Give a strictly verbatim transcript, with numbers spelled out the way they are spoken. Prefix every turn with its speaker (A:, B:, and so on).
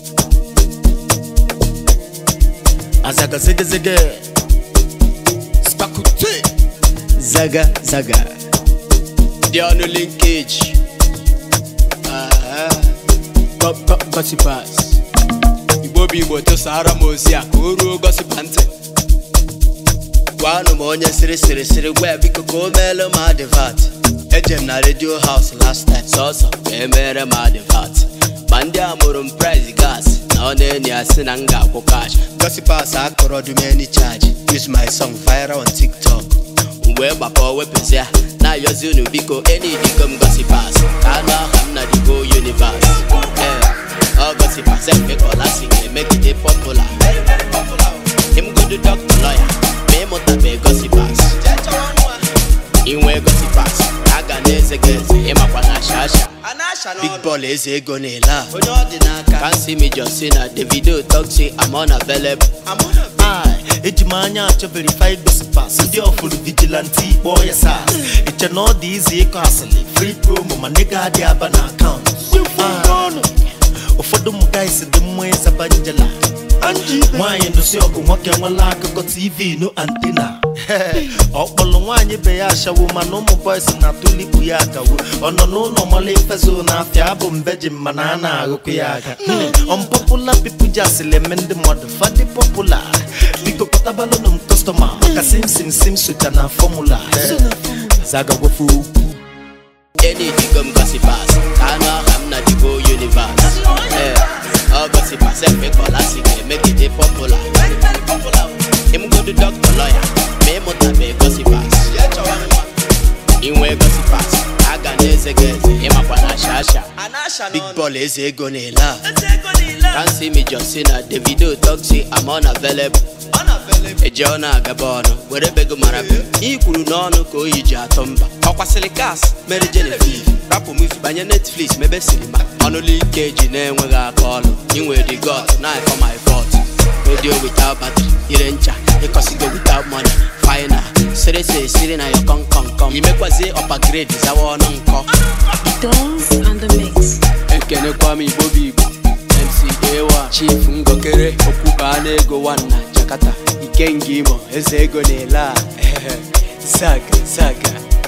A: Azaga zege zege Spakute Zaga zaga Diano linkage Ah Pop pop gossipers Igbo bi Igbo to Sahara Mosia Kuru gossipante Wanu monye siri siri siri Where biko ko melo ma devat Ejem na radio house last time So so Emere ma devat Bandi amurum price gas Na one ni asinanga kwa cash Gossipers akoro do me any charge Use my song viral on TikTok Uwe bako weapons ya Na yozu nu biko any dikom gossipers Kana hamna di go universe Yeah All gossipers Efe kola sing make it popular Him go to doctor lawyer Me mota be gossipers Inwe gossipers Aga neze geze Ema kwa na shasha Big ball is a gonela. Can't see me just saying that the video talk say I'm unavailable. I'm unavailable. Aye, it's mania to verify gossipers. So they offer vigilante boy yes it's not easy costly. Free promo my nigga the abana account. For them guys the moyes abanjela. Why you no see oku wake wala ko T V no antenna. Okpolo nwanye be ya asha woman no mo boys na tuli ku ya ka wo. Ono no normally fezo na afia bo mbeje mana na agoku ya ka. Unpopular people just element the mother for the popular. Biko patabalo no customer. Ka sim sim sim suta na formula. Zaga wofu. Any digum gossipers. Kana hamna digo universe. All gossipers Efe kola sing make it popular. Him go to doctor lawyer Me mota be gossipers Inwe gossipers Aga neze geze Ema kwa na shasha Big ball is a gonela. Can't see me just saying that the video talk say I'm unavailable. Ejona gabono Where bego marabe Ikuru nono ko iji atomba Okwa silikas Mary Genevieve Rapo movie banya Netflix Mebe silima Only keji ne nwega akolo Inwe the god Now for my fault Radio without battery Irencha Ekosigo without money Final Sere se siri na yo kon kon kon Imekwa ze upper grade Zawa ononko
B: Dons on the mix
A: Ekene kwa mi bobi Ibu M C Ewa Chief Ngokere Okuba nego wana Jakarta Ikengimo Eze ego nela Saga Saga